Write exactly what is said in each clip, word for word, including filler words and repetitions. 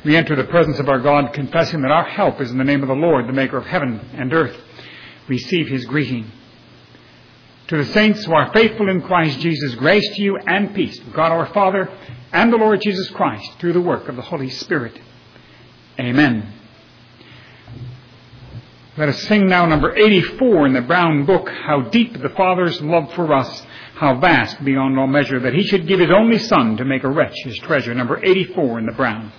We enter the presence of our God, confessing that our help is in the name of the Lord, the maker of heaven and earth. Receive his greeting. To the saints who are faithful in Christ Jesus, grace to you and peace from God our Father and the Lord Jesus Christ through the work of the Holy Spirit. Amen. Let us sing now number eighty-four in the Brown Book, How Deep the Father's Love for Us, how vast beyond all measure, that he should give his only Son to make a wretch his treasure. Number eighty-four in the Brown.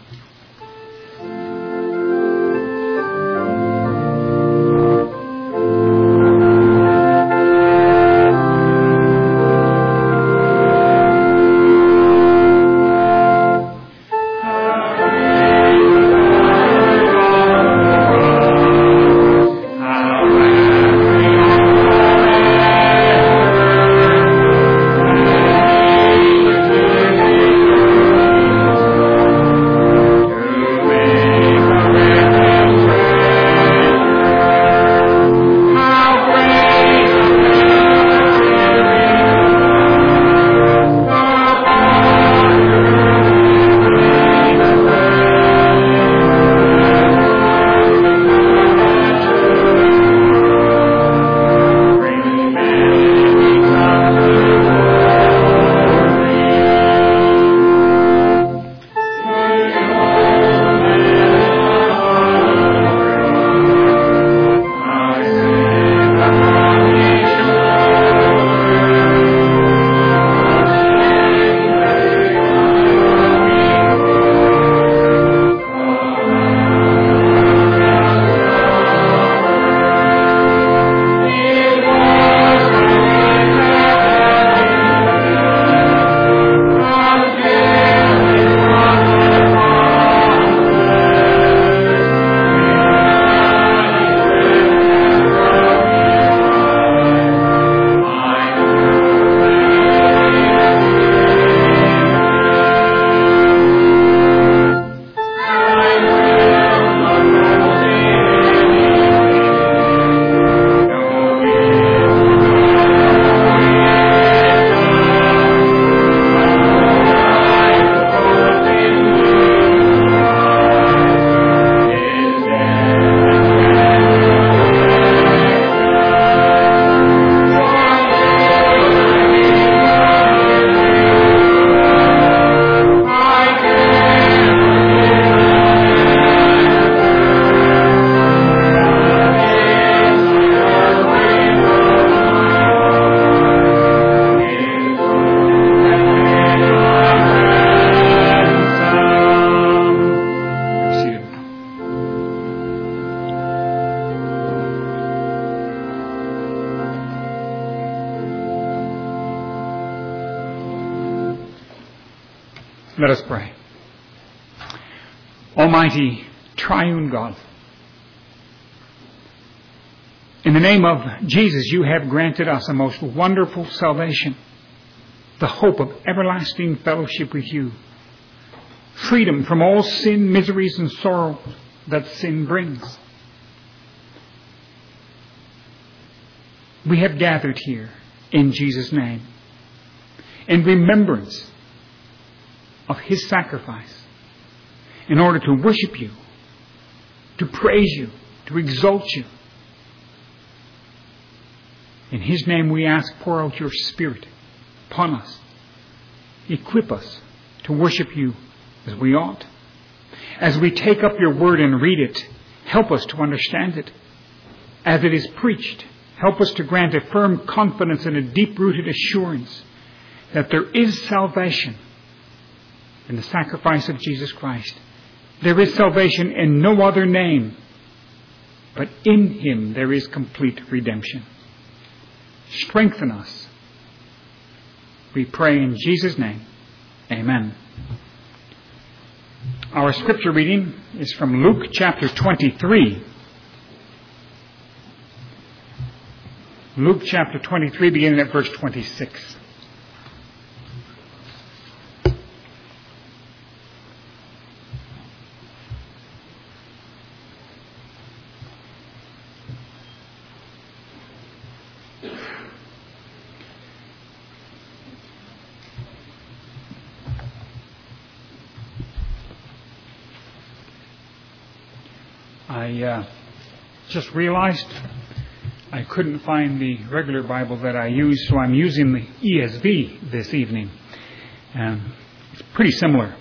Let us pray. Almighty, triune God, in the name of Jesus, you have granted us a most wonderful salvation, the hope of everlasting fellowship with you, freedom from all sin, miseries, and sorrow that sin brings. We have gathered here in Jesus' name in remembrance of his sacrifice, in order to worship you, to praise you, to exalt you. In his name we ask, pour out your Spirit upon us. Equip us to worship you as we ought. As we take up your word and read it, help us to understand it. As it is preached, help us to grant a firm confidence and a deep-rooted assurance that there is salvation in the sacrifice of Jesus Christ. There is salvation in no other name, but in him there is complete redemption. Strengthen us, we pray in Jesus' name. Amen. Our scripture reading is from Luke chapter twenty-three. Luke chapter twenty-three, beginning at verse twenty-six. I uh, just realized I couldn't find the regular Bible that I use, so I'm using the E S V this evening. Um, it's pretty similar.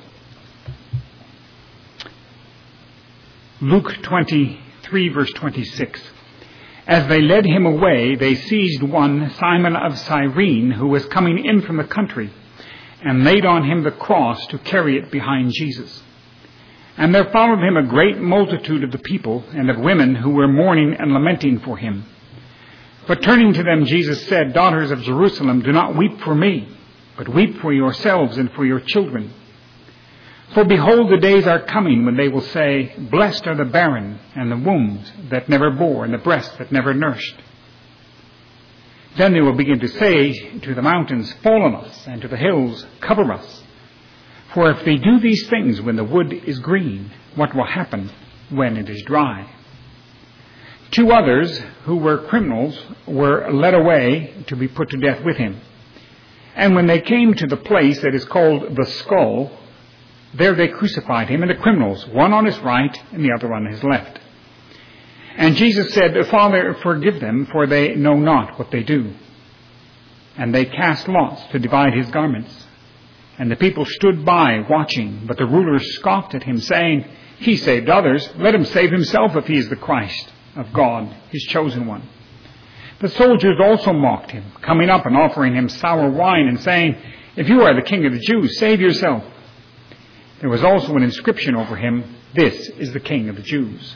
Luke twenty-three, verse twenty-six. As they led him away, they seized one, Simon of Cyrene, who was coming in from the country, and laid on him the cross to carry it behind Jesus. And there followed him a great multitude of the people and of women who were mourning and lamenting for him. But turning to them, Jesus said, Daughters of Jerusalem, do not weep for me, but weep for yourselves and for your children. For behold, the days are coming when they will say, Blessed are the barren, and the wombs that never bore, and the breasts that never nursed. Then they will begin to say to the mountains, Fall on us, and to the hills, Cover us. For if they do these things when the wood is green, what will happen when it is dry? Two others, who were criminals, were led away to be put to death with him. And when they came to the place that is called the Skull, there they crucified him and the criminals, one on his right and the other on his left. And Jesus said, Father, forgive them, for they know not what they do. And they cast lots to divide his garments. And the people stood by, watching, but the rulers scoffed at him, saying, He saved others, let him save himself if he is the Christ of God, his chosen one. The soldiers also mocked him, coming up and offering him sour wine, and saying, If you are the King of the Jews, save yourself. There was also an inscription over him, This is the King of the Jews.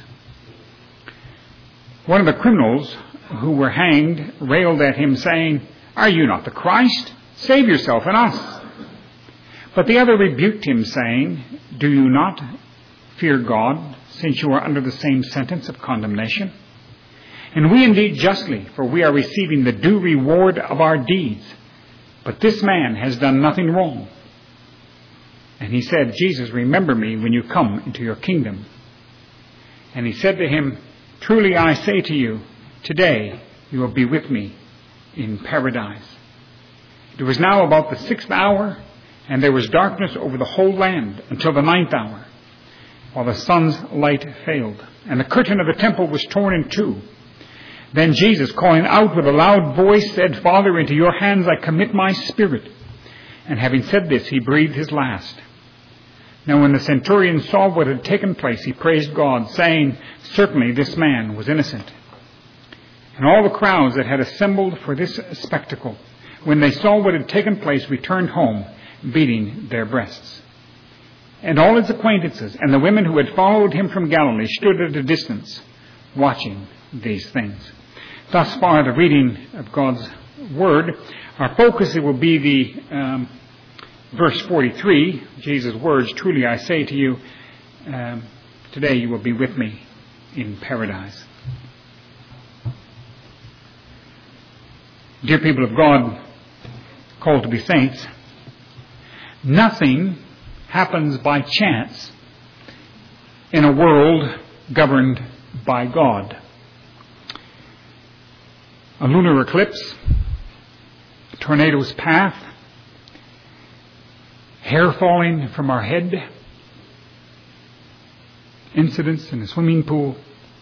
One of the criminals who were hanged railed at him, saying, Are you not the Christ? Save yourself and us. But the other rebuked him, saying, Do you not fear God, since you are under the same sentence of condemnation? And we indeed justly, for we are receiving the due reward of our deeds. But this man has done nothing wrong. And he said, Jesus, remember me when you come into your kingdom. And he said to him, Truly I say to you, today you will be with me in paradise. It was now about the sixth hour, and there was darkness over the whole land until the ninth hour, while the sun's light failed, and the curtain of the temple was torn in two. Then Jesus, calling out with a loud voice, said, Father, into your hands I commit my spirit. And having said this, he breathed his last. Now when the centurion saw what had taken place, he praised God, saying, Certainly this man was innocent. And all the crowds that had assembled for this spectacle, when they saw what had taken place, returned home, beating their breasts. And all his acquaintances and the women who had followed him from Galilee stood at a distance, watching these things. Thus far, the reading of God's Word. Our focus, it will be the um, verse forty-three, Jesus' words, Truly I say to you, um, today you will be with me in paradise. Dear people of God, called to be saints, nothing happens by chance in a world governed by God. A lunar eclipse, a tornado's path, hair falling from our head, incidents in a swimming pool,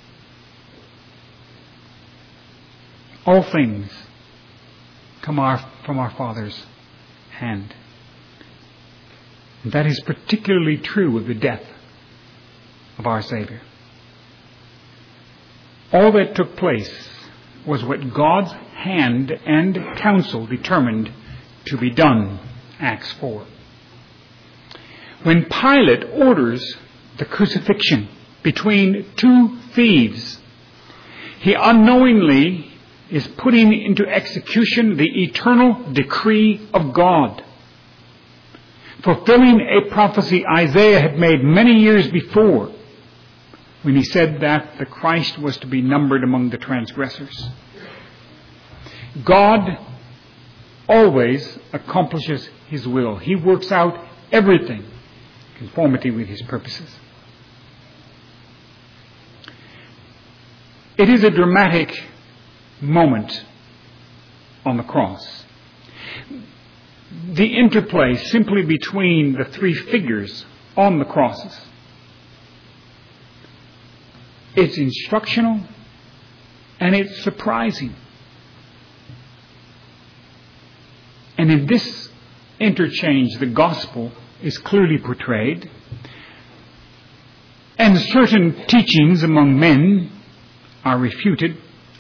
all things come our, from our Father's hand. And that is particularly true of the death of our Savior. All that took place was what God's hand and counsel determined to be done. Acts four. When Pilate orders the crucifixion between two thieves, he unknowingly is putting into execution the eternal decree of God, fulfilling a prophecy Isaiah had made many years before, when he said that the Christ was to be numbered among the transgressors. God always accomplishes his will. He works out everything in conformity with his purposes. It is a dramatic moment on the cross. The interplay simply between the three figures on the crosses. it's instructional, and it's surprising. And in this interchange, the gospel is clearly portrayed, and certain teachings among men are refuted,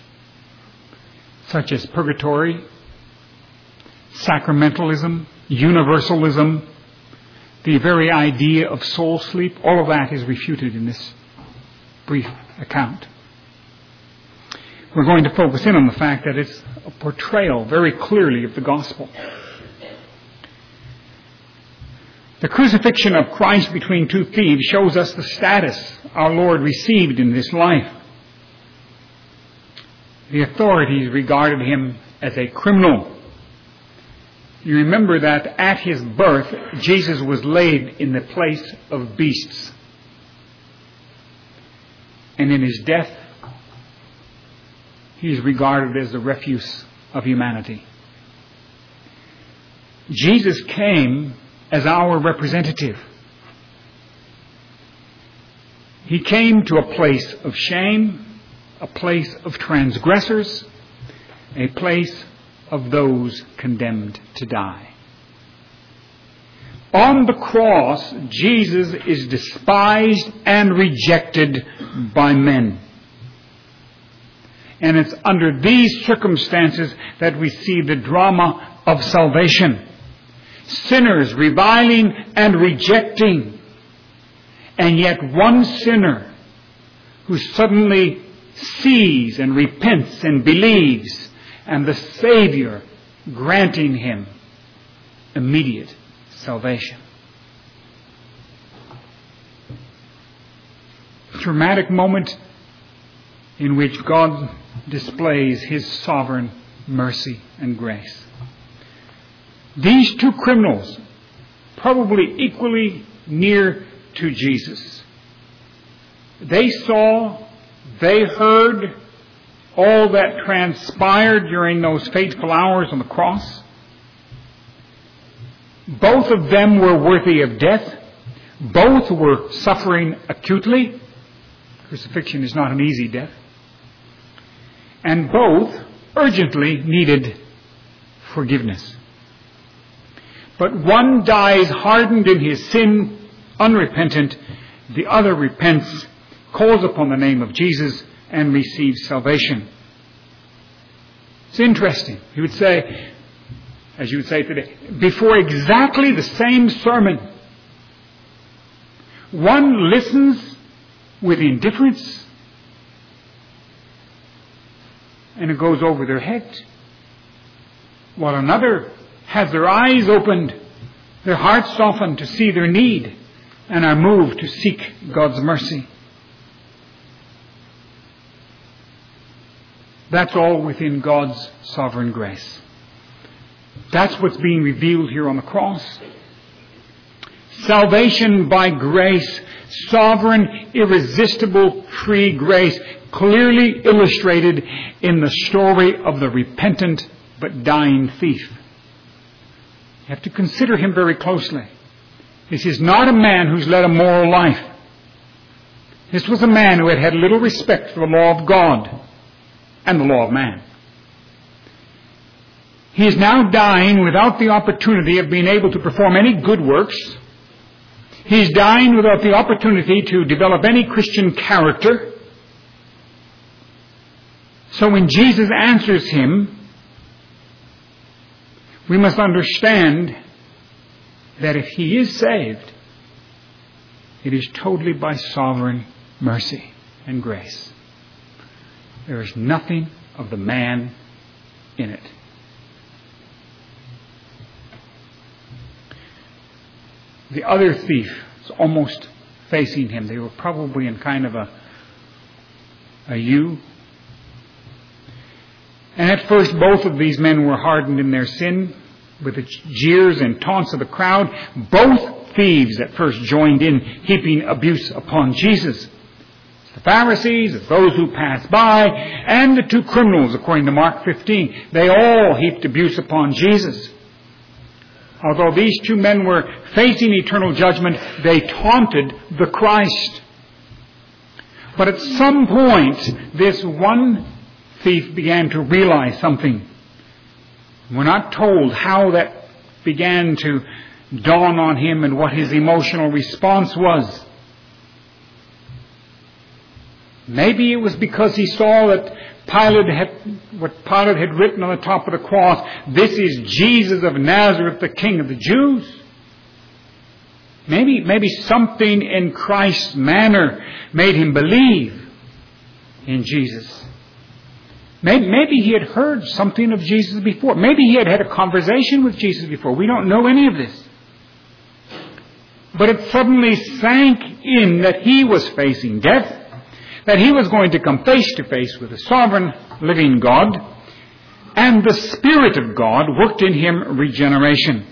such as purgatory, sacramentalism, universalism, the very idea of soul sleep. All of that is refuted in this brief account. We're going to focus in on the fact that it's a portrayal very clearly of the gospel. The crucifixion of Christ between two thieves shows us the status our Lord received in this life. The authorities regarded him as a criminal. You remember that at his birth, Jesus was laid in the place of beasts. And in his death, he is regarded as the refuse of humanity. Jesus came as our representative. He came to a place of shame, a place of transgressors, a place of those condemned to die. On the cross, Jesus is despised and rejected by men. And it's under these circumstances that we see the drama of salvation. Sinners reviling and rejecting, and yet one sinner who suddenly sees and repents and believes, and the Savior granting him immediate salvation. A dramatic moment in which God displays his sovereign mercy and grace. These two criminals, probably equally near to Jesus, they saw, they heard all that transpired during those fateful hours on the cross. Both of them were worthy of death. Both were suffering acutely. Crucifixion is not an easy death. And both urgently needed forgiveness. But one dies hardened in his sin, unrepentant. The other repents, calls upon the name of Jesus, and receives salvation. It's interesting. You would say, as you would say today, before exactly the same sermon, one listens with indifference, and it goes over their head, while another has their eyes opened, their hearts softened to see their need, and are moved to seek God's mercy. That's all within God's sovereign grace. That's what's being revealed here on the cross. Salvation by grace, sovereign, irresistible, free grace, clearly illustrated in the story of the repentant but dying thief. You have to consider him very closely. This is not a man who's led a moral life. This was a man who had had little respect for the law of God and the law of man. He is now dying without the opportunity of being able to perform any good works. He is dying without the opportunity to develop any Christian character. So when Jesus answers him, we must understand that if he is saved, it is totally by sovereign mercy and grace. There is nothing of the man in it. The other thief is almost facing him. They were probably in kind of a, a U. And at first both of these men were hardened in their sin with the jeers and taunts of the crowd. Both thieves at first joined in heaping abuse upon Jesus. The Pharisees, those who passed by, and the two criminals, according to Mark fifteen. They all heaped abuse upon Jesus. Although these two men were facing eternal judgment, they taunted the Christ. But at some point, this one thief began to realize something. We're not told how that began to dawn on him and what his emotional response was. Maybe it was because he saw that Pilate had, what Pilate had written on the top of the cross, "This is Jesus of Nazareth, the King of the Jews." Maybe, maybe something in Christ's manner made him believe in Jesus. Maybe, maybe he had heard something of Jesus before. Maybe he had had a conversation with Jesus before. We don't know any of this. But it suddenly sank in that he was facing death, that he was going to come face to face with the sovereign, living God, and the Spirit of God worked in him regeneration.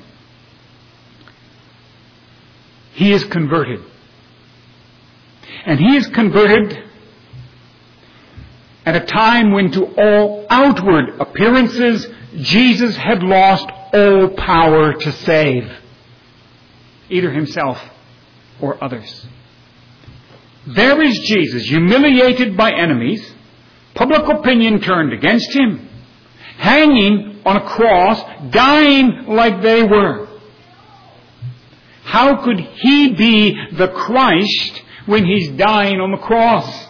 He is converted. And he is converted at a time when to all outward appearances, Jesus had lost all power to save, either himself or others. There is Jesus, humiliated by enemies, public opinion turned against him, hanging on a cross, dying like they were. How could he be the Christ when he's dying on the cross?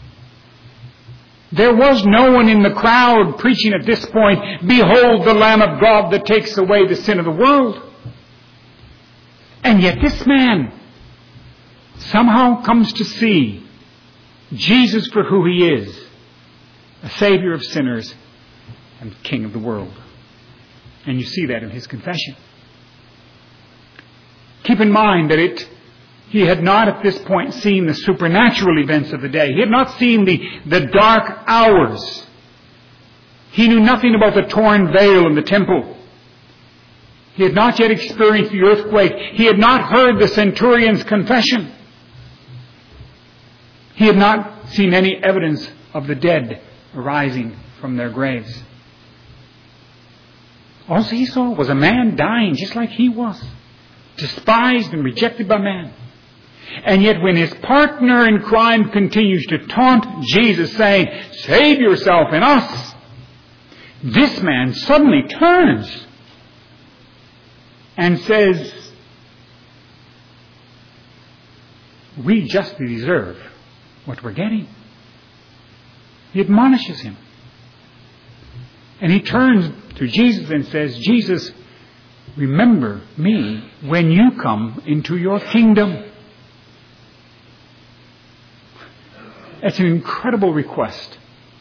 There was no one in the crowd preaching at this point, "Behold the Lamb of God that takes away the sin of the world." And yet this man somehow comes to see Jesus for who he is, a Savior of sinners and King of the world. And you see that in his confession. Keep in mind that it, he had not at this point seen the supernatural events of the day. He had not seen the, the dark hours. He knew nothing about the torn veil in the temple. He had not yet experienced the earthquake. He had not heard the centurion's confession. He had not seen any evidence of the dead arising from their graves. All he saw was a man dying just like he was, despised and rejected by man. And yet when his partner in crime continues to taunt Jesus, saying, "Save yourself and us," this man suddenly turns and says, "We justly deserve what we're getting." He admonishes him. And he turns to Jesus and says, "Jesus, remember me when you come into your kingdom." It's an incredible request.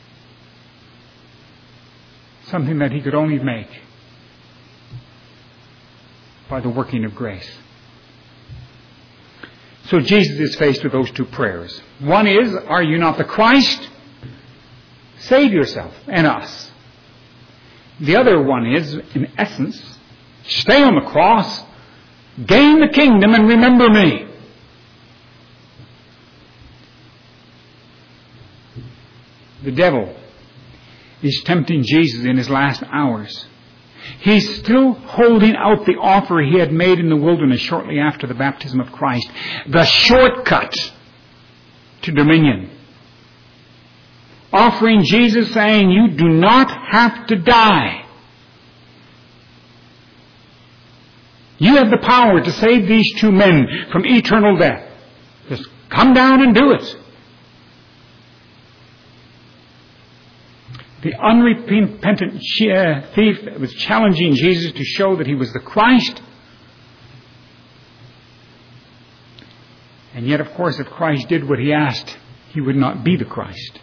Something that he could only make by the working of grace. So Jesus is faced with those two prayers. One is, "Are you not the Christ? Save yourself and us." The other one is, in essence, "Stay on the cross, gain the kingdom, and remember me." The devil is tempting Jesus in his last hours. He's still holding out the offer he had made in the wilderness shortly after the baptism of Christ. The shortcut to dominion. Offering Jesus, saying, "You do not have to die. You have the power to save these two men from eternal death. Just come down and do it." The unrepentant thief was challenging Jesus to show that he was the Christ. And yet, of course, if Christ did what he asked, he would not be the Christ.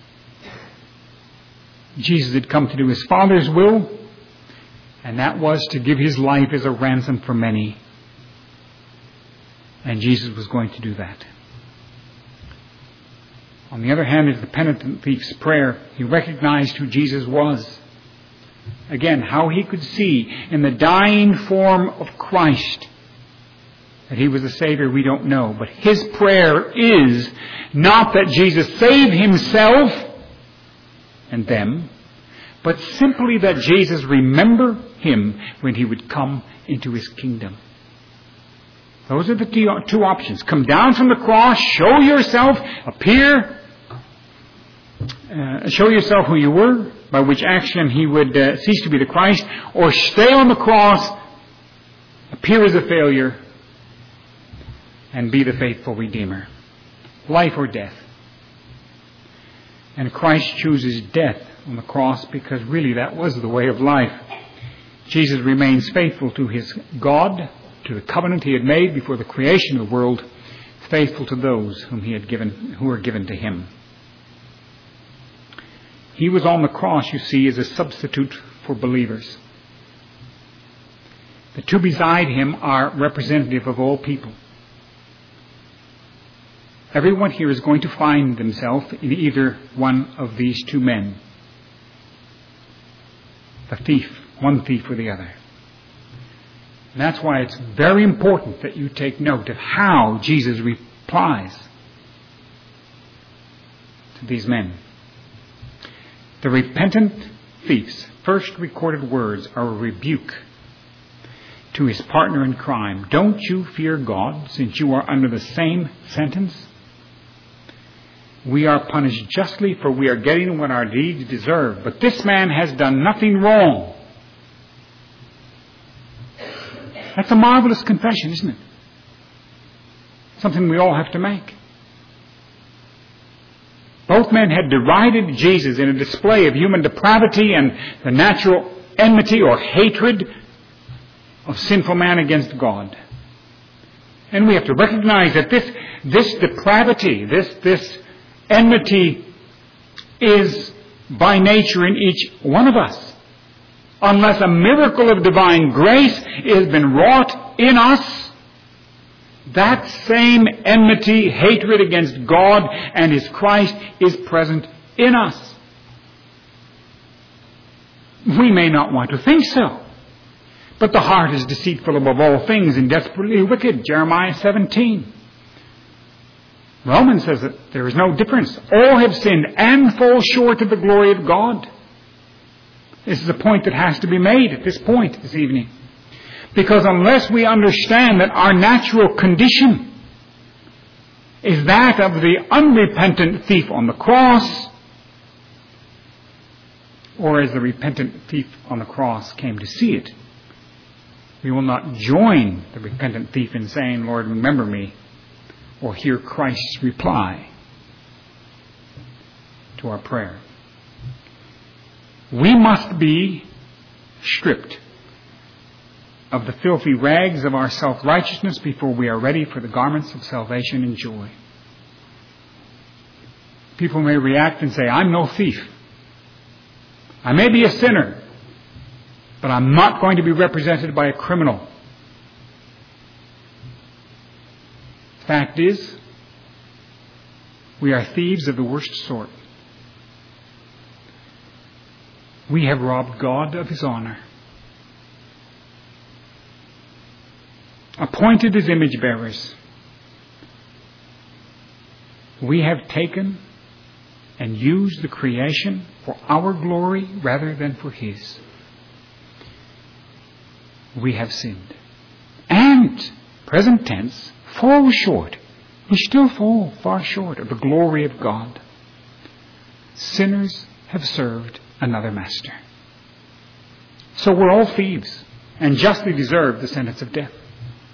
Jesus had come to do his Father's will, and that was to give his life as a ransom for many. And Jesus was going to do that. On the other hand, is the penitent thief's prayer. He recognized who Jesus was. Again, how he could see in the dying form of Christ that he was the Savior, we don't know. But his prayer is not that Jesus save himself and them, but simply that Jesus remember him when he would come into his kingdom. Those are the two options. Come down from the cross, show yourself, appear, uh, show yourself who you were, by which action he would uh, cease to be the Christ, or stay on the cross, appear as a failure, and be the faithful Redeemer. Life or death. And Christ chooses death on the cross because really that was the way of life. Jesus remains faithful to his God, to the covenant he had made before the creation of the world, faithful to those whom he had given, who were given to him. He was on the cross, you see, as a substitute for believers. The two beside him are representative of all people. Everyone here is going to find themselves in either one of these two men. The thief, one thief or the other. And that's why it's very important that you take note of how Jesus replies to these men. The repentant thief's first recorded words are a rebuke to his partner in crime. Don't you fear God, since you are under the same sentence? We are punished justly, for we are getting what our deeds deserve. But this man has done nothing wrong. That's a marvelous confession, isn't it? Something we all have to make. Both men had derided Jesus in a display of human depravity and the natural enmity or hatred of sinful man against God. And we have to recognize that this, this depravity, this, this enmity is by nature in each one of us. Unless a miracle of divine grace has been wrought in us, that same enmity, hatred against God and His Christ is present in us. We may not want to think so, but the heart is deceitful above all things and desperately wicked. Jeremiah seventeen. Romans says that there is no difference. All have sinned and fall short of the glory of God. This is a point that has to be made at this point this evening. Because unless we understand that our natural condition is that of the unrepentant thief on the cross, or as the repentant thief on the cross came to see it, we will not join the repentant thief in saying, Lord, remember me, or hear Christ's reply to our prayer. We must be stripped of the filthy rags of our self-righteousness before we are ready for the garments of salvation and joy. People may react and say, I'm no thief. I may be a sinner, but I'm not going to be represented by a criminal. Fact is, we are thieves of the worst sort. We have robbed God of His honor. Appointed as image bearers, we have taken and used the creation for our glory rather than for His. We have sinned. And, present tense, fall short. We still fall far short of the glory of God. Sinners have served another master. So we're all thieves and justly deserve the sentence of death.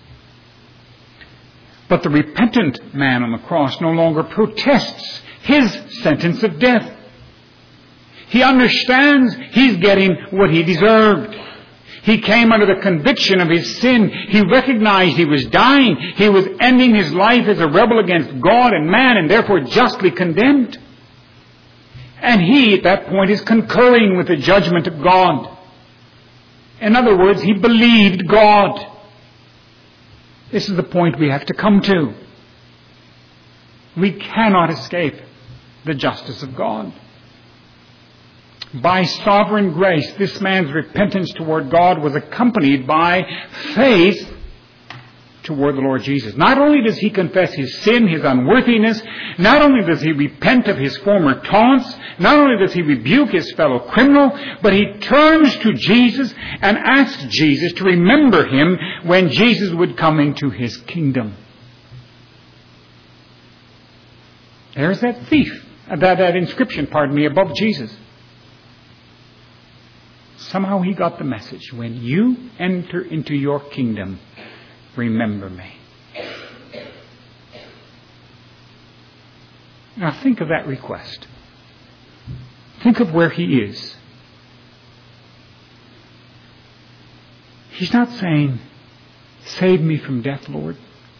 But the repentant man on the cross no longer protests his sentence of death. He understands he's getting what he deserved. He came under the conviction of his sin. He recognized he was dying. He was ending his life as a rebel against God and man, and therefore justly condemned. And he, at that point, is concurring with the judgment of God. In other words, he believed God. This is the point we have to come to. We cannot escape the justice of God. By sovereign grace, this man's repentance toward God was accompanied by faith toward the Lord Jesus. Not only does he confess his sin, his unworthiness, not only does he repent of his former taunts, not only does he rebuke his fellow criminal, but he turns to Jesus and asks Jesus to remember him when Jesus would come into his kingdom. There's that thief that, that inscription, pardon me, above Jesus. Somehow he got the message. When you enter into your kingdom, remember me. Now think of that request. Think of where he is. He's not saying, save me from death, Lord.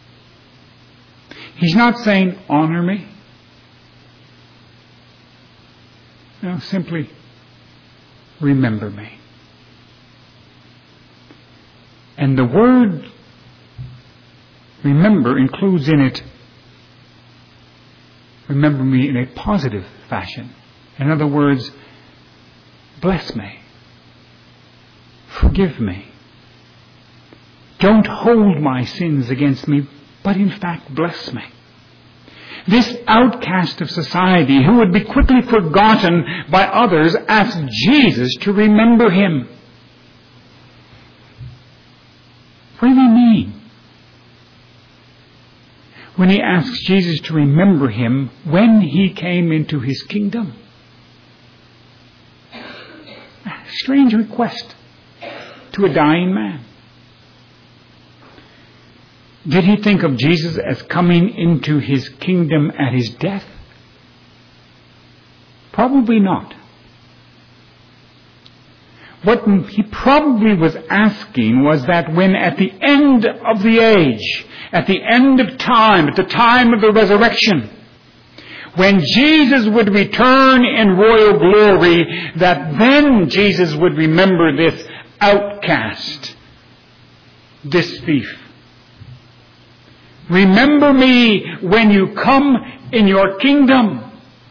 He's not saying, honor me. No, simply, remember me. And the word remember includes in it, remember me in a positive fashion. In other words, bless me. Forgive me. Don't hold my sins against me, but in fact bless me. This outcast of society who would be quickly forgotten by others asked Jesus to remember him. What did he mean when he asks Jesus to remember him when he came into his kingdom? A strange request to a dying man. Did he think of Jesus as coming into his kingdom at his death? Probably not. What he probably was asking was that when at the end of the age, at the end of time, at the time of the resurrection, when Jesus would return in royal glory, that then Jesus would remember this outcast, this thief. Remember me when you come in your kingdom.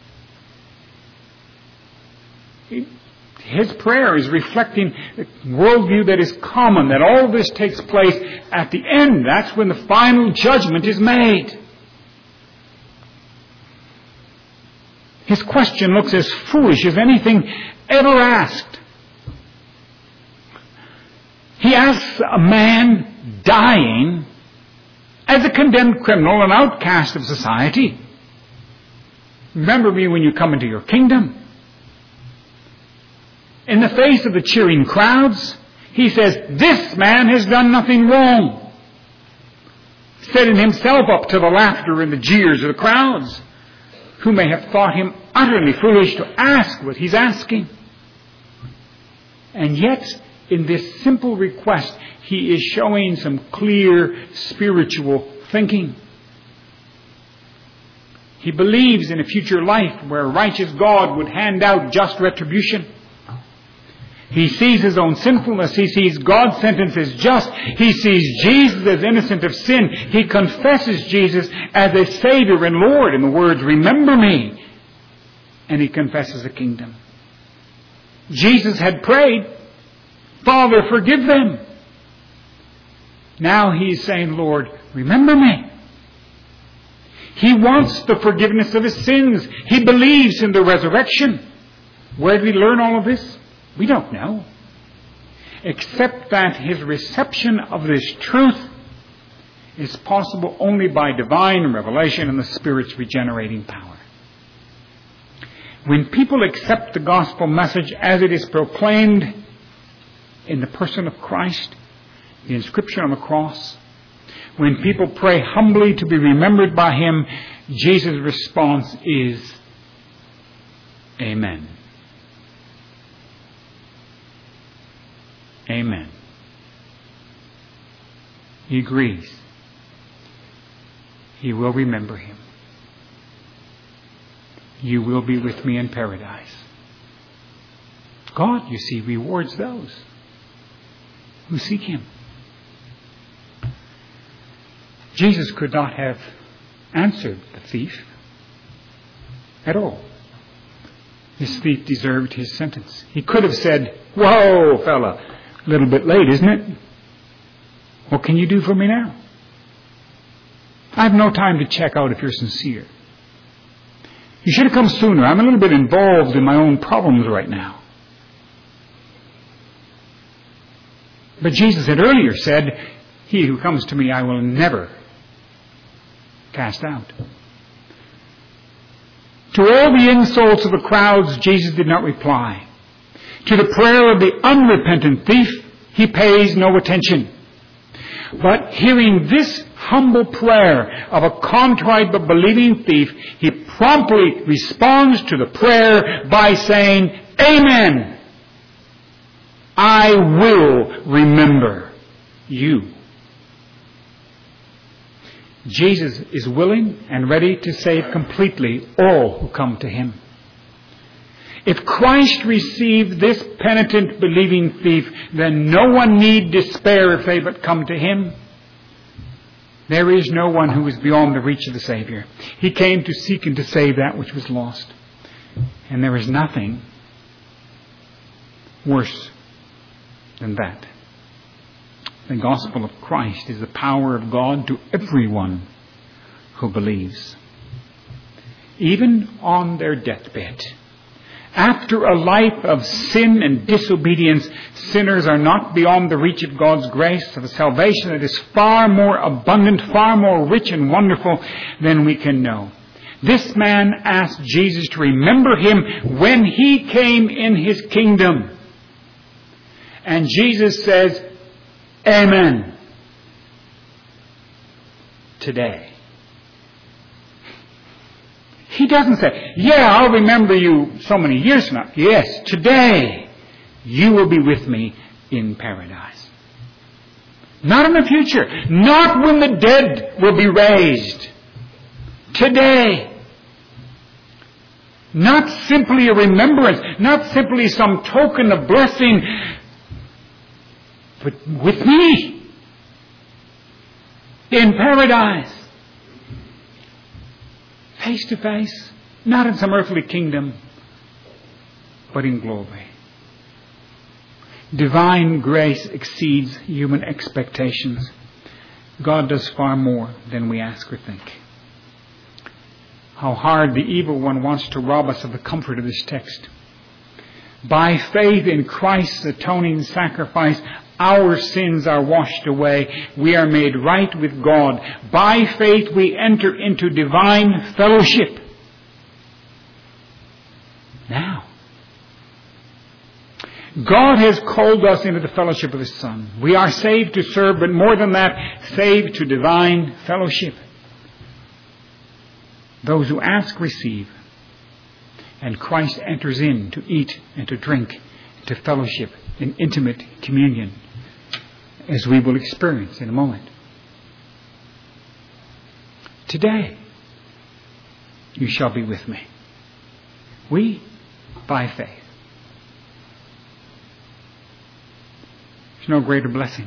His prayer is reflecting the worldview that is common, that all this takes place at the end. That's when the final judgment is made. His question looks as foolish as anything ever asked. He asks a man dying as a condemned criminal, an outcast of society, remember me when you come into your kingdom. In the face of the cheering crowds, he says, this man has done nothing wrong. Setting himself up to the laughter and the jeers of the crowds, who may have thought him utterly foolish to ask what he's asking. And yet, in this simple request, he is showing some clear spiritual thinking. He believes in a future life where a righteous God would hand out just retribution. He sees his own sinfulness. He sees God's sentence as just. He sees Jesus as innocent of sin. He confesses Jesus as a Savior and Lord in the words, remember me. And he confesses a kingdom. Jesus had prayed, Father, forgive them. Now he's saying, Lord, remember me. He wants the forgiveness of his sins. He believes in the resurrection. Where did we learn all of this? We don't know. Except that his reception of this truth is possible only by divine revelation and the Spirit's regenerating power. When people accept the gospel message as it is proclaimed in the person of Christ, the inscription on the cross, when people pray humbly to be remembered by him, Jesus' response is, Amen. Amen. He agrees. He will remember him. You will be with me in paradise. God, you see, rewards those who seek him. Jesus could not have answered the thief at all. This thief deserved his sentence. He could have said, whoa, fella, a little bit late, isn't it? What can you do for me now? I have no time to check out if you're sincere. You should have come sooner. I'm a little bit involved in my own problems right now. But Jesus had earlier said, he who comes to me I will never cast out. To all the insults of the crowds, Jesus did not reply. To the prayer of the unrepentant thief, he pays no attention. But hearing this humble prayer of a contrite but believing thief, he promptly responds to the prayer by saying, Amen. I will remember you. Jesus is willing and ready to save completely all who come to him. If Christ received this penitent, believing thief, then no one need despair if they but come to him. There is no one who is beyond the reach of the Savior. He came to seek and to save that which was lost. And there is nothing worse than that. The gospel of Christ is the power of God to everyone who believes. Even on their deathbed. After a life of sin and disobedience, sinners are not beyond the reach of God's grace, of a salvation that is far more abundant, far more rich and wonderful than we can know. This man asked Jesus to remember him when he came in his kingdom. And Jesus says, Amen. Today. He doesn't say, yeah, I'll remember you so many years from now. Yes, today you will be with me in paradise. Not in the future. Not when the dead will be raised. Today. Not simply a remembrance. Not simply some token of blessing. But with me. In paradise. Face to face, not in some earthly kingdom, but in glory. Divine grace exceeds human expectations. God does far more than we ask or think. How hard the evil one wants to rob us of the comfort of this text. By faith in Christ's atoning sacrifice, our sins are washed away. We are made right with God. By faith we enter into divine fellowship. Now, God has called us into the fellowship of His Son. We are saved to serve, but more than that, saved to divine fellowship. Those who ask receive. And Christ enters in to eat and to drink, to fellowship in intimate communion, as we will experience in a moment. Today, you shall be with me. We, by faith. There's no greater blessing.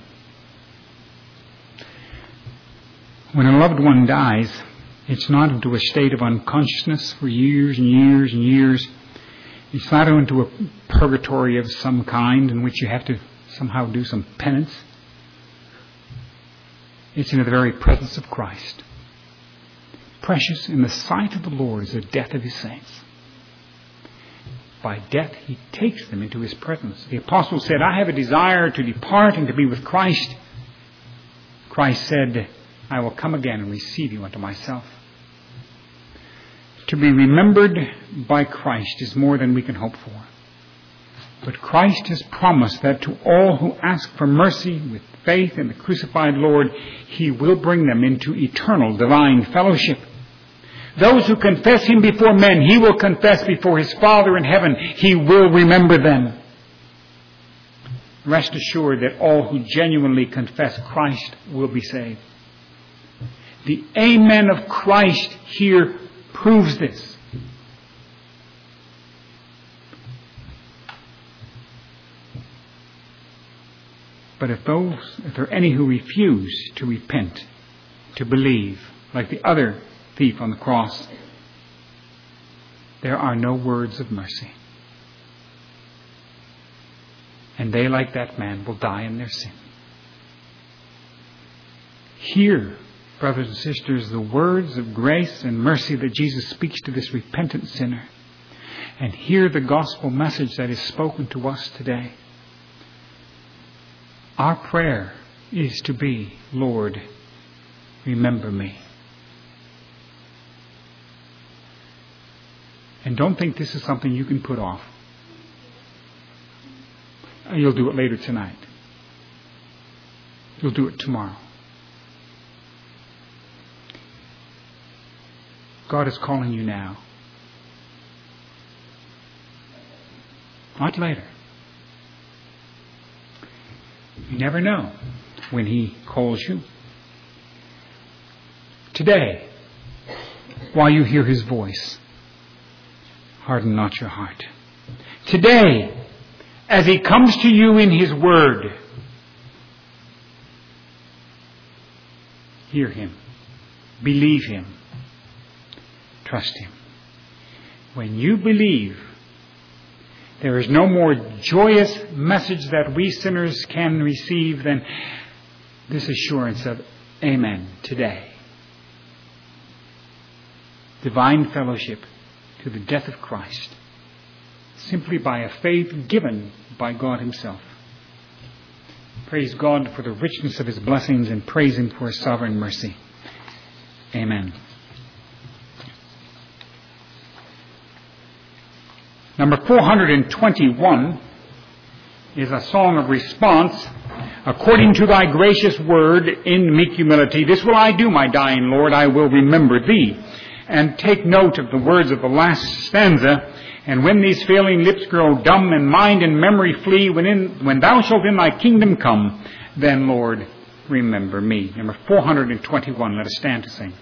When a loved one dies, it's not into a state of unconsciousness for years and years and years. It's not into a purgatory of some kind in which you have to somehow do some penance. It's into the very presence of Christ. Precious in the sight of the Lord is the death of His saints. By death, He takes them into His presence. The apostle said, I have a desire to depart and to be with Christ. Christ said, I will come again and receive you unto myself. To be remembered by Christ is more than we can hope for. But Christ has promised that to all who ask for mercy with faith in the crucified Lord, He will bring them into eternal divine fellowship. Those who confess Him before men, He will confess before His Father in heaven. He will remember them. Rest assured that all who genuinely confess Christ will be saved. The Amen of Christ here proves this. But if those, if there are any who refuse to repent, to believe, like the other thief on the cross, there are no words of mercy. And they, like that man, will die in their sin. Hear, brothers and sisters, the words of grace and mercy that Jesus speaks to this repentant sinner. And hear the gospel message that is spoken to us today. Our prayer is to be, Lord, remember me. And don't think this is something you can put off. You'll do it later tonight. You'll do it tomorrow. God is calling you now. Not later. You never know when He calls you. Today, while you hear His voice, harden not your heart. Today, as He comes to you in His Word, hear Him. Believe Him. Trust Him. When you believe, there is no more joyous message that we sinners can receive than this assurance of Amen today. Divine fellowship to the death of Christ, simply by a faith given by God Himself. Praise God for the richness of His blessings and praise Him for His sovereign mercy. Amen. Number four hundred twenty-one is a song of response. According to thy gracious word in meek humility, this will I do, my dying Lord, I will remember thee. And take note of the words of the last stanza. And when these failing lips grow dumb and mind and memory flee, when, in, when thou shalt in thy kingdom come, then, Lord, remember me. Number four hundred twenty-one, let us stand to sing.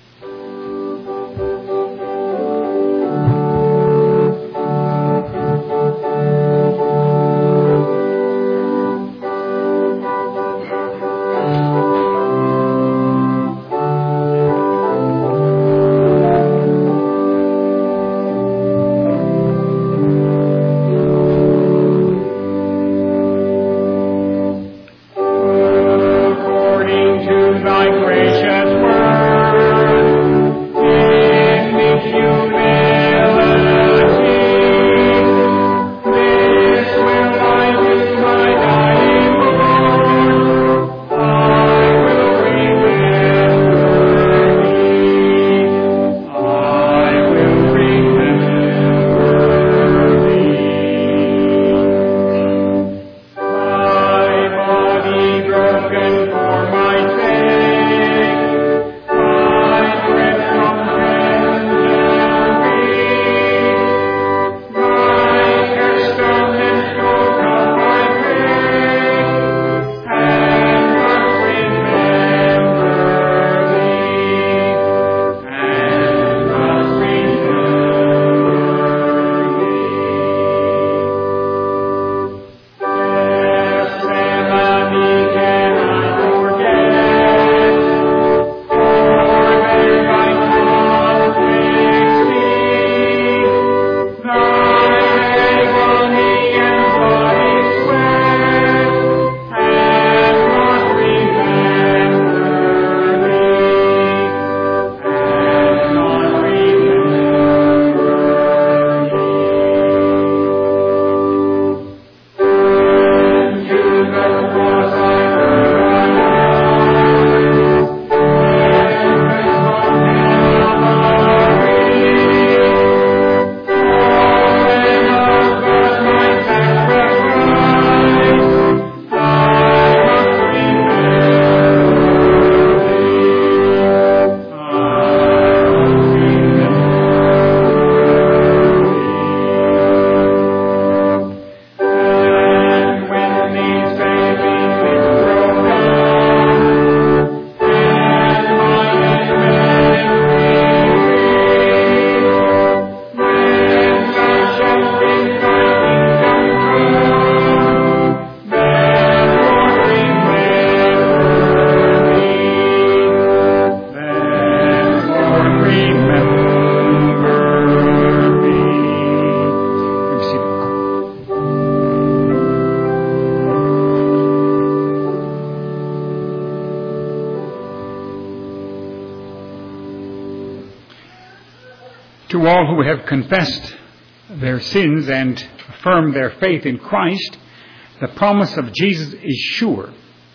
To all who have confessed their sins and affirmed their faith in Christ, the promise of Jesus is sure.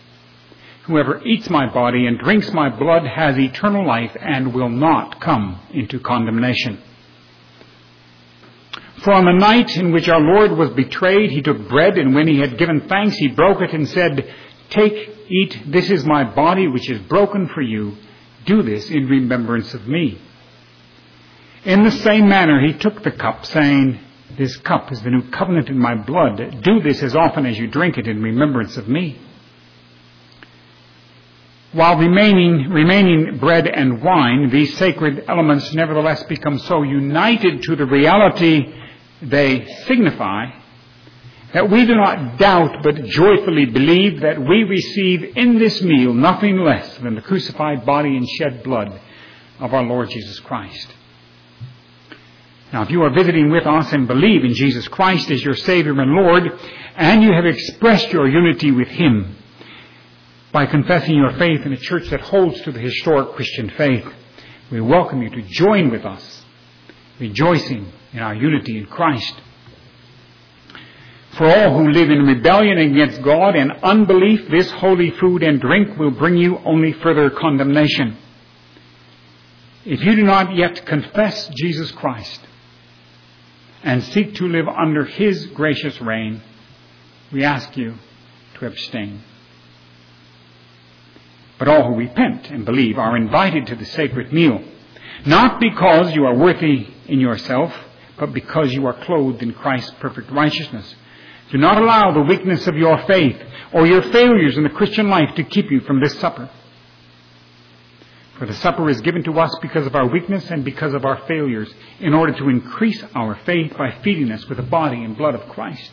Whoever eats my body and drinks my blood has eternal life and will not come into condemnation. For on the night in which our Lord was betrayed, he took bread, and when he had given thanks, he broke it and said, "Take, eat, this is my body which is broken for you. Do this in remembrance of me." In the same manner he took the cup, saying, "This cup is the new covenant in my blood. Do this as often as you drink it in remembrance of me." While remaining, remaining bread and wine, these sacred elements nevertheless become so united to the reality they signify that we do not doubt but joyfully believe that we receive in this meal nothing less than the crucified body and shed blood of our Lord Jesus Christ. Now, if you are visiting with us and believe in Jesus Christ as your Savior and Lord, and you have expressed your unity with Him by confessing your faith in a church that holds to the historic Christian faith, we welcome you to join with us, rejoicing in our unity in Christ. For all who live in rebellion against God and unbelief, this holy food and drink will bring you only further condemnation. If you do not yet confess Jesus Christ and seek to live under His gracious reign, we ask you to abstain. But all who repent and believe are invited to the sacred meal, not because you are worthy in yourself, but because you are clothed in Christ's perfect righteousness. Do not allow the weakness of your faith or your failures in the Christian life to keep you from this supper. For the supper is given to us because of our weakness and because of our failures, in order to increase our faith by feeding us with the body and blood of Christ.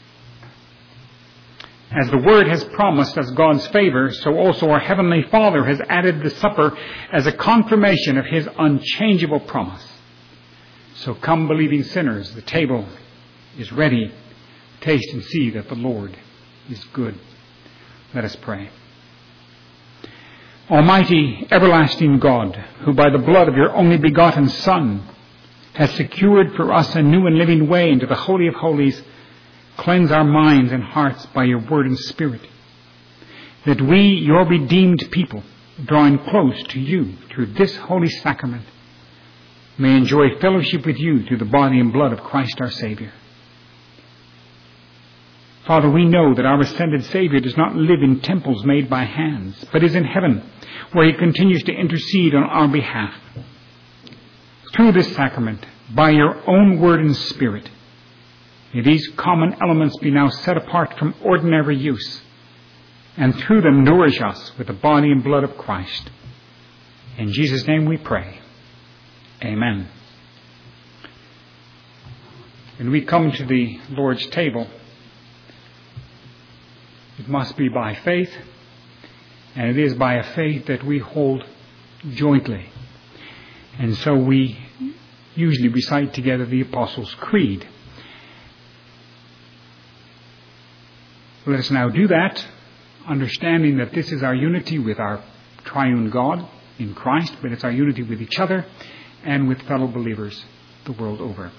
As the Word has promised us God's favor, so also our Heavenly Father has added the supper as a confirmation of His unchangeable promise. So come, believing sinners, the table is ready. Taste and see that the Lord is good. Let us pray. Almighty, everlasting God, who by the blood of your only begotten Son has secured for us a new and living way into the Holy of Holies, cleanse our minds and hearts by your word and spirit, that we, your redeemed people, drawing close to you through this holy sacrament, may enjoy fellowship with you through the body and blood of Christ our Savior. Father, we know that our ascended Savior does not live in temples made by hands, but is in heaven, where He continues to intercede on our behalf. Through this sacrament, by your own word and spirit, may these common elements be now set apart from ordinary use, and through them nourish us with the body and blood of Christ. In Jesus' name we pray. Amen. When we come to the Lord's table, it must be by faith, and it is by a faith that we hold jointly. And so we usually recite together the Apostles' Creed. Let us now do that, understanding that this is our unity with our triune God in Christ, but it's our unity with each other and with fellow believers the world over.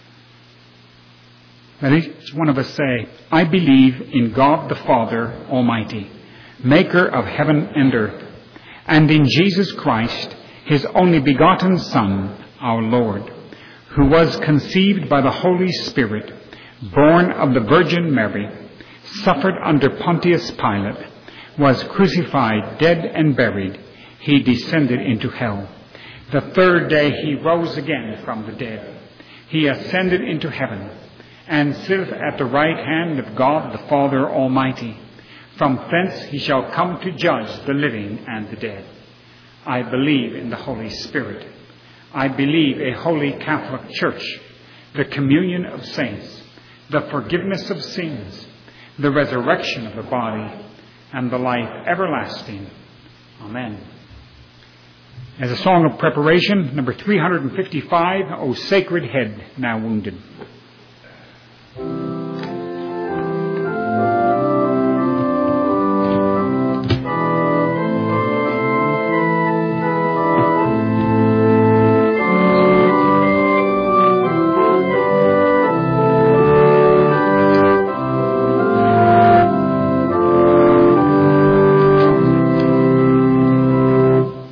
Let each one of us say, "I believe in God the Father Almighty, maker of heaven and earth, and in Jesus Christ, His only begotten Son, our Lord, who was conceived by the Holy Spirit, born of the Virgin Mary, suffered under Pontius Pilate, was crucified, dead and buried. He descended into hell. The third day He rose again from the dead. He ascended into heaven and sitteth at the right hand of God the Father Almighty. From thence He shall come to judge the living and the dead. I believe in the Holy Spirit. I believe a holy Catholic Church, the communion of saints, the forgiveness of sins, the resurrection of the body, and the life everlasting. Amen." As a song of preparation, number three hundred fifty-five, O Sacred Head, Now Wounded.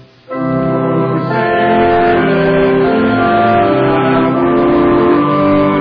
Thank you.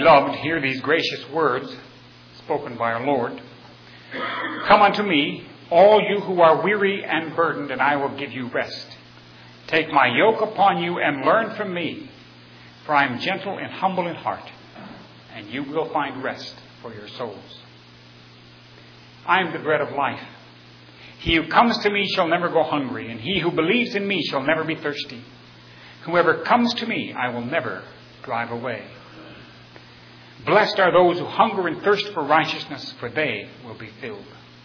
beloved, hear these gracious words spoken by our Lord. Come unto me, all you who are weary and burdened, and I will give you rest. Take my yoke upon you and learn from me, for I am gentle and humble in heart, and you will find rest for your souls. I am the bread of life. He who comes to me shall never go hungry, and he who believes in me shall never be thirsty. Whoever comes to me, I will never drive away. Blessed are those who hunger and thirst for righteousness, for they will be filled.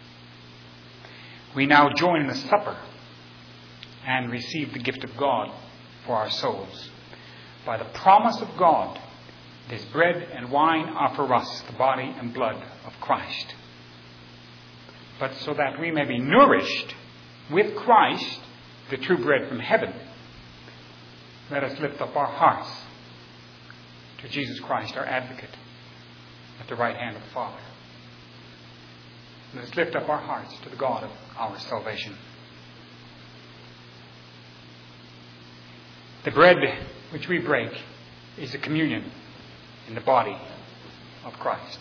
We now join in the supper and receive the gift of God for our souls. By the promise of God, this bread and wine are for us the body and blood of Christ. But so that we may be nourished with Christ, the true bread from heaven, let us lift up our hearts to Jesus Christ, our advocate, at the right hand of the Father. Let us lift up our hearts to the God of our salvation. The bread which we break is the communion in the body of Christ.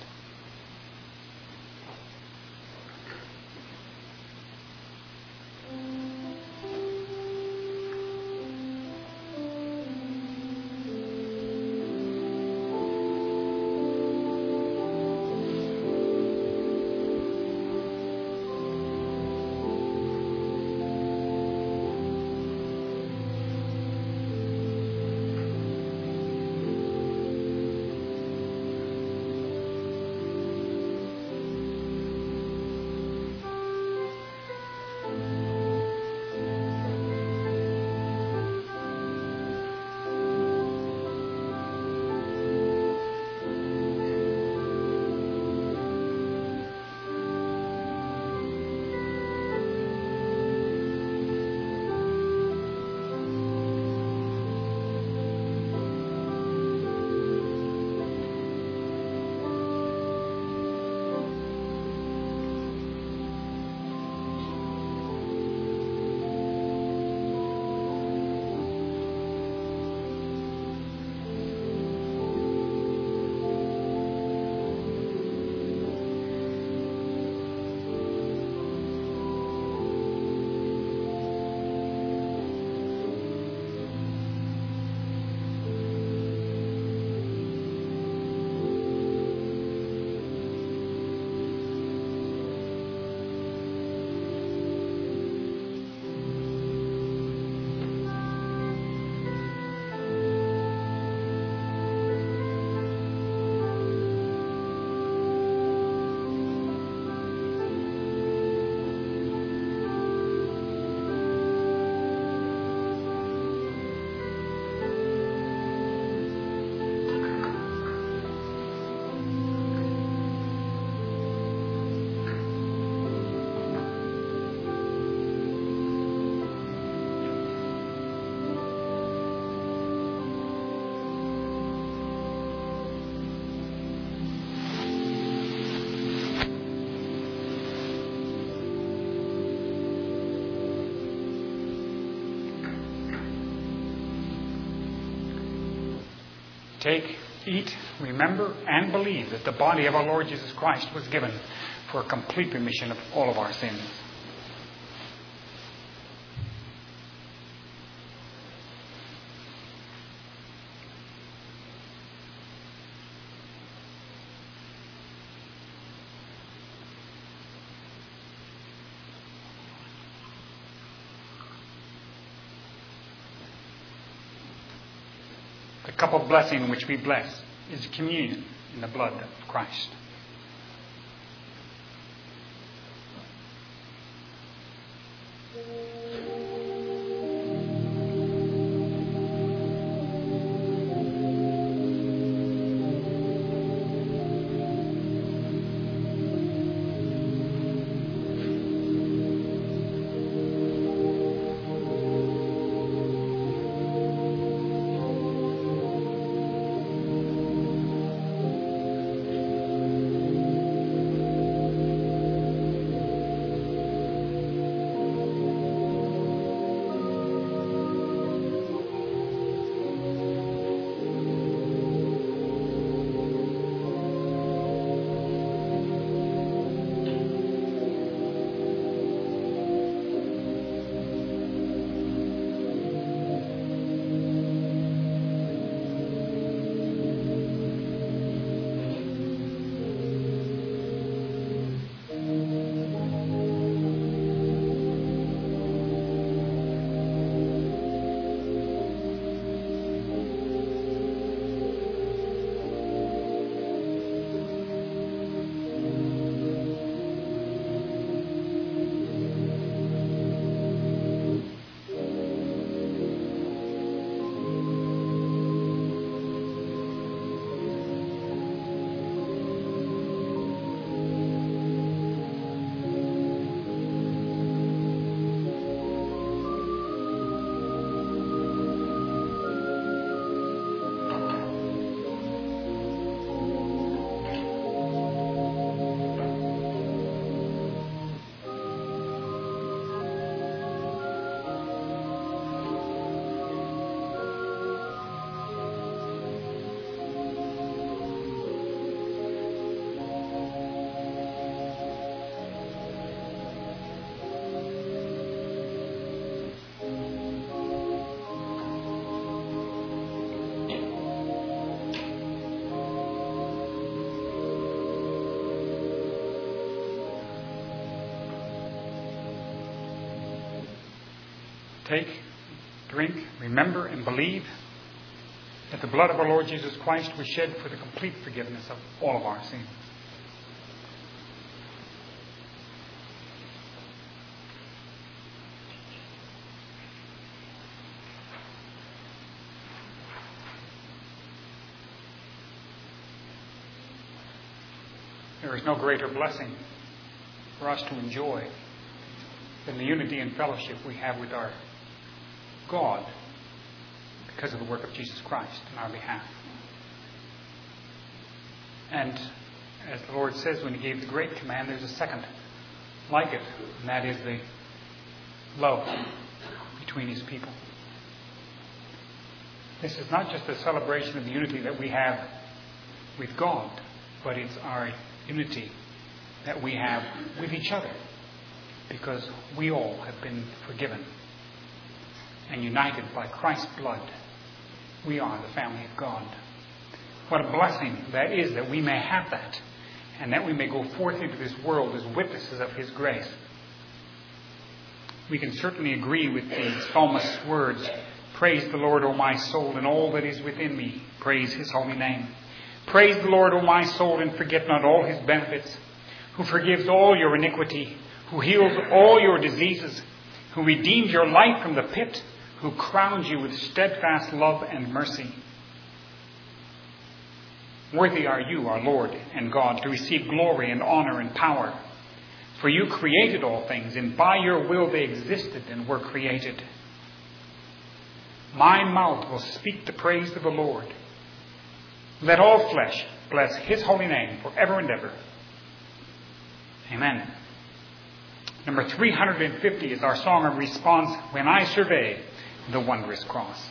Take, eat, remember, and believe that the body of our Lord Jesus Christ was given for a complete remission of all of our sins. The cup of blessing which we bless is communion in the blood of Christ. partake, drink, remember, and believe that the blood of our Lord Jesus Christ was shed for the complete forgiveness of all of our sins. There is no greater blessing for us to enjoy than the unity and fellowship we have with our God because of the work of Jesus Christ in our behalf. And as the Lord says when He gave the great command, there's a second like it, and that is the love between His people. This is not just a celebration of the unity that we have with God, but it's our unity that we have with each other, because we all have been forgiven and united by Christ's blood. We are the family of God. What a blessing that is, that we may have that, and that we may go forth into this world as witnesses of His grace. We can certainly agree with the psalmist's words, "Praise the Lord, O my soul, and all that is within me. Praise His holy name. Praise the Lord, O my soul, and forget not all His benefits, who forgives all your iniquity, who heals all your diseases, who redeems your life from the pit, who crowns you with steadfast love and mercy. Worthy are you, our Lord and God, to receive glory and honor and power. For you created all things, and by your will they existed and were created. My mouth will speak the praise of the Lord. Let all flesh bless His holy name forever and ever. Amen." Number three hundred fifty is our song of response, "When I Survey the Wondrous Cross."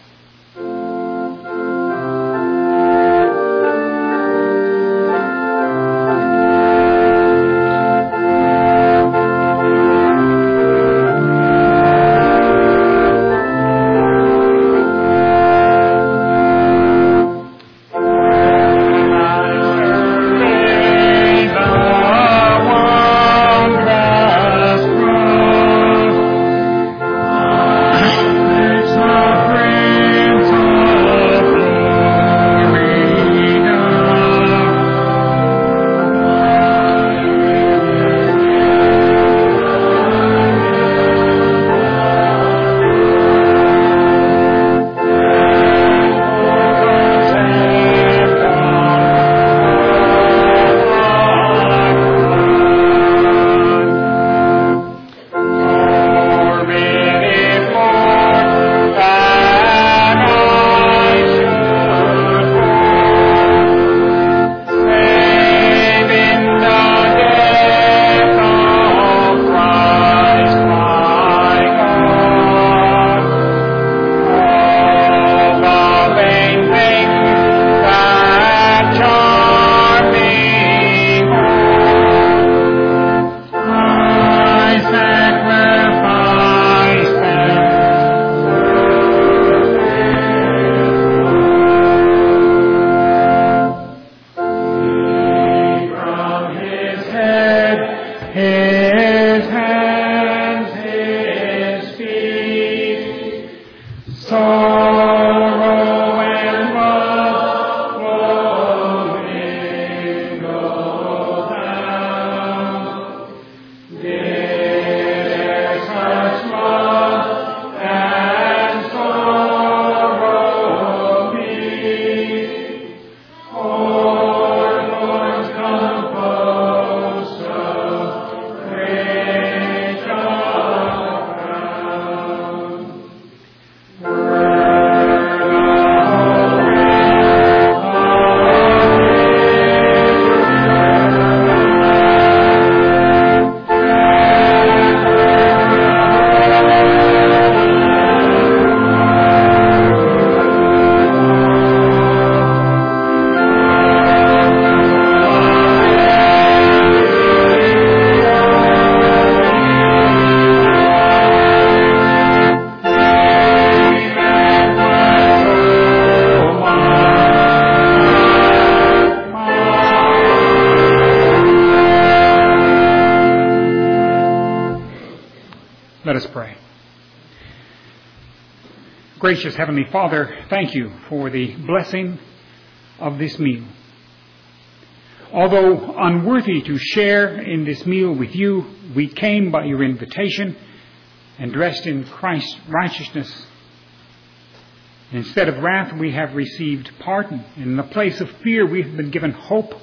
Word. Gracious Heavenly Father, thank you for the blessing of this meal. Although unworthy to share in this meal with you, we came by your invitation and dressed in Christ's righteousness. Instead of wrath, we have received pardon. In the place of fear, we have been given hope.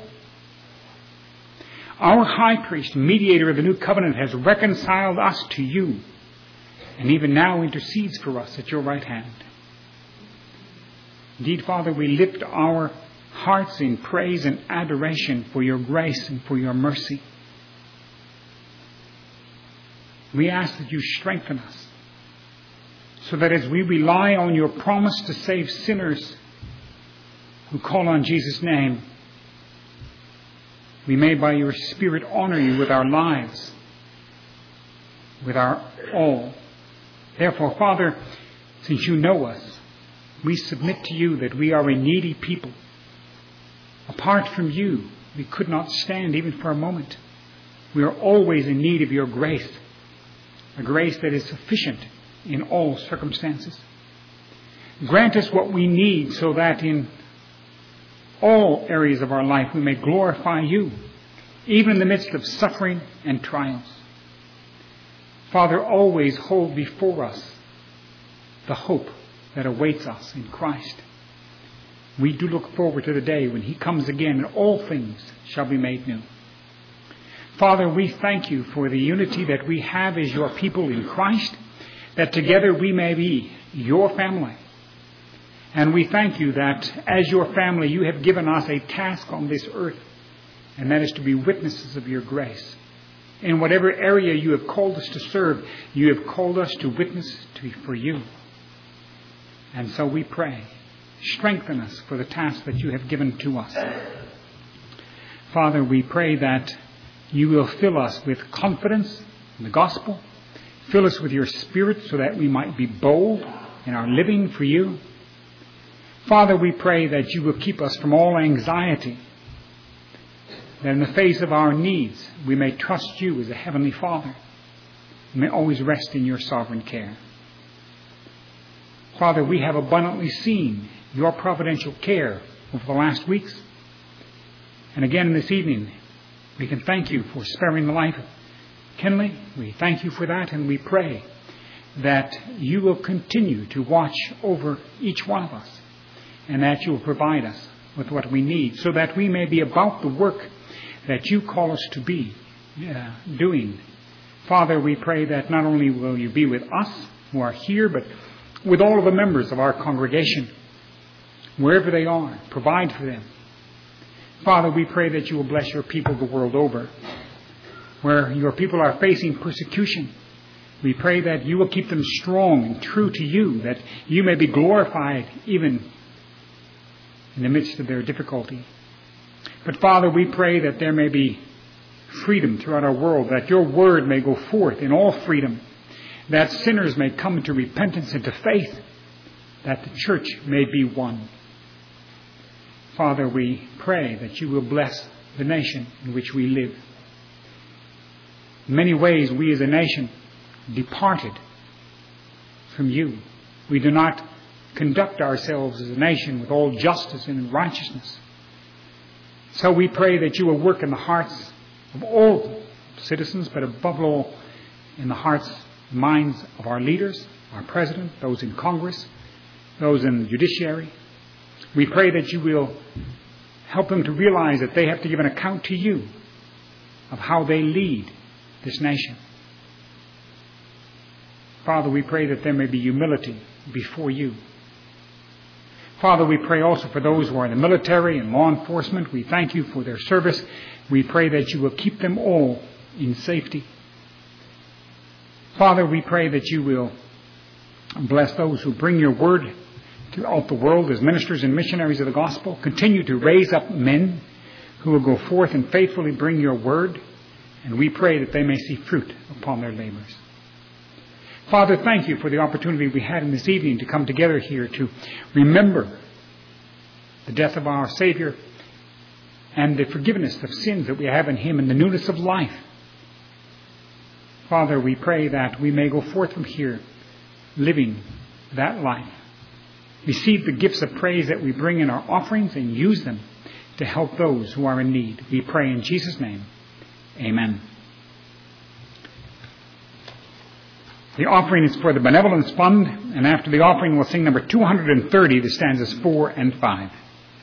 Our high priest, mediator of the new covenant, has reconciled us to you, and even now intercedes for us at your right hand. Indeed, Father, we lift our hearts in praise and adoration for your grace and for your mercy. We ask that you strengthen us, so that as we rely on your promise to save sinners who call on Jesus' name, we may by your Spirit honor you with our lives, with our all. Therefore, Father, since you know us, we submit to you that we are a needy people. Apart from you, we could not stand even for a moment. We are always in need of your grace, a grace that is sufficient in all circumstances. Grant us what we need so that in all areas of our life we may glorify you, even in the midst of suffering and trials. Father, always hold before us the hope that awaits us in Christ. We do look forward to the day when he comes again and all things shall be made new. Father, we thank you for the unity that we have as your people in Christ, that together we may be your family. And we thank you that as your family you have given us a task on this earth, and that is to be witnesses of your grace. In whatever area you have called us to serve, you have called us to witness to, for you. And so we pray, strengthen us for the task that you have given to us. Father, we pray that you will fill us with confidence in the gospel. Fill us with your Spirit so that we might be bold in our living for you. Father, we pray that you will keep us from all anxiety, that in the face of our needs we may trust you as a heavenly Father. We may always rest in your sovereign care. Father, we have abundantly seen your providential care over the last weeks. And again this evening, we can thank you for sparing the life of Kenley. We thank you for that, and we pray that you will continue to watch over each one of us, and that you will provide us with what we need, so that we may be about the work that you call us to be uh, doing. Father, we pray that not only will you be with us who are here, but with all of the members of our congregation, wherever they are, provide for them. Father, we pray that you will bless your people the world over. Where your people are facing persecution, we pray that you will keep them strong and true to you, that you may be glorified even in the midst of their difficulty. But Father, we pray that there may be freedom throughout our world, that your word may go forth in all freedom, that sinners may come to repentance and to faith, that the church may be one. Father, we pray that you will bless the nation in which we live. In many ways, we as a nation departed from you. We do not conduct ourselves as a nation with all justice and righteousness. So we pray that you will work in the hearts of all citizens, but above all in the hearts and minds of our leaders, our president, those in Congress, those in the judiciary. We pray that you will help them to realize that they have to give an account to you of how they lead this nation. Father, we pray that there may be humility before you. Father, we pray also for those who are in the military and law enforcement. We thank you for their service. We pray that you will keep them all in safety. Father, we pray that you will bless those who bring your word throughout the world as ministers and missionaries of the gospel. Continue to raise up men who will go forth and faithfully bring your word. And we pray that they may see fruit upon their labors. Father, thank you for the opportunity we had in this evening to come together here to remember the death of our Savior and the forgiveness of sins that we have in him and the newness of life. Father, we pray that we may go forth from here living that life Receive the gifts of praise that we bring in our offerings and use them to help those who are in need. We pray in Jesus' name. Amen. The offering is for the Benevolence Fund, and after the offering we'll sing number two hundred thirty, the stanzas four and five.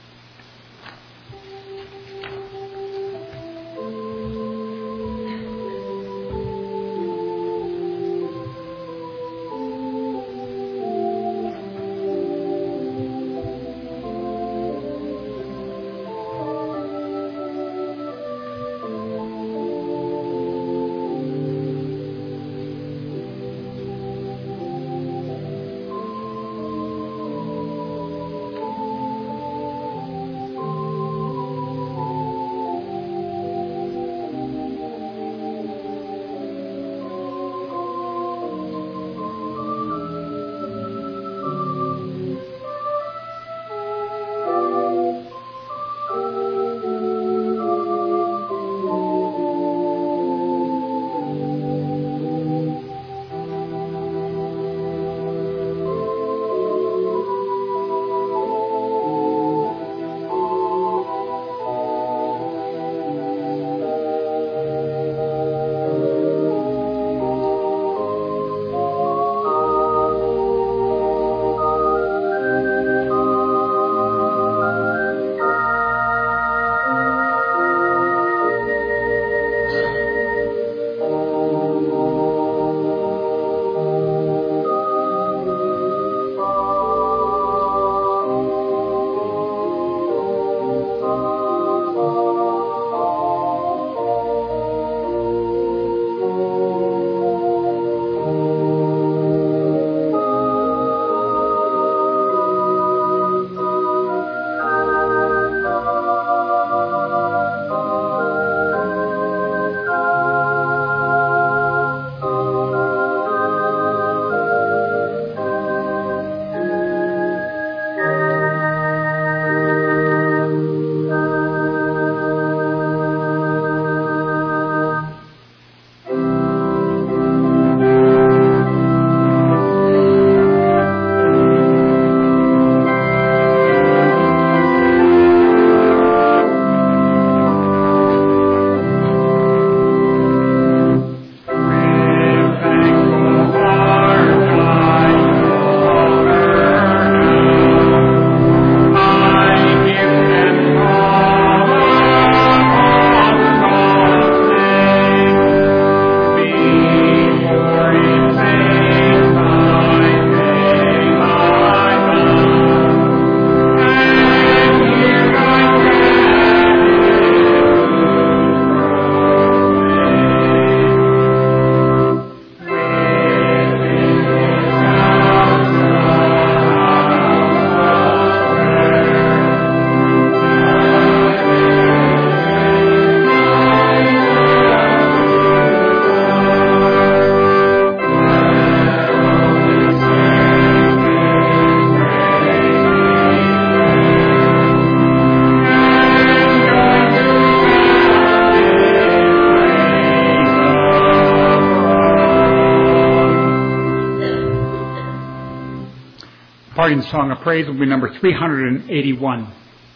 Parting song of praise will be number three hundred eighty-one.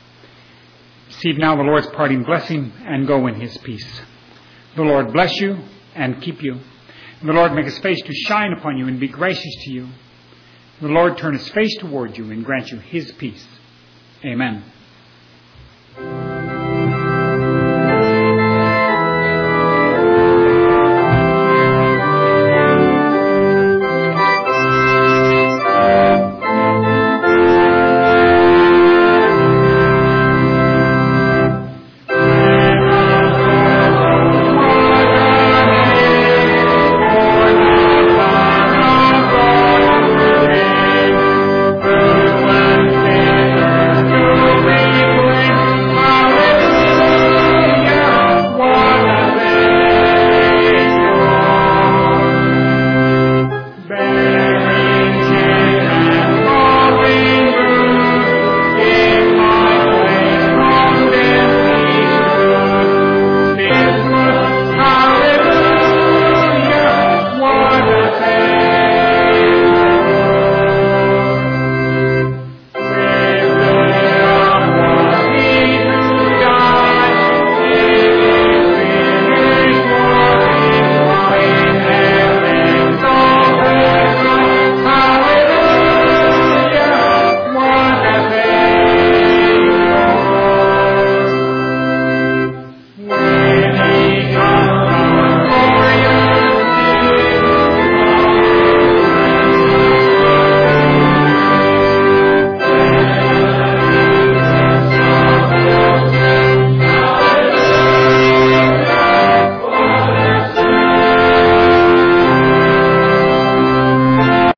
Receive now the Lord's parting blessing and go in his peace. The Lord bless you and keep you. And the Lord make his face to shine upon you and be gracious to you. The Lord turn his face toward you and grant you his peace. Amen.